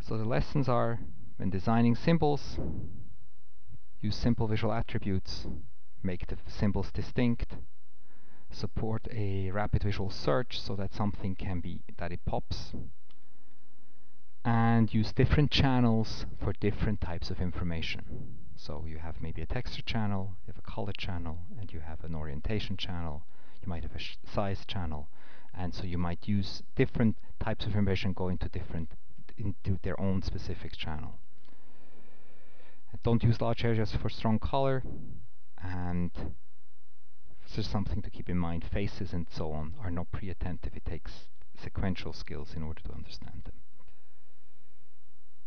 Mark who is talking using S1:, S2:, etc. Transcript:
S1: So the lessons are: when designing symbols, use simple visual attributes, make the symbols distinct, support a rapid visual search so that something can be, that it pops, and use different channels for different types of information. So you have maybe a texture channel, you have a color channel, and you have an orientation channel, you might have a size channel, and so you might use different types of information go into their own specific channel. And don't use large areas for strong color, and it's just something to keep in mind. Faces and so on are not pre-attentive. It takes sequential skills in order to understand them.